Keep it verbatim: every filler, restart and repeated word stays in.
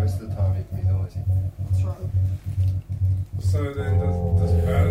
rest of the time it can be noisy. That's right. So then, does, does bad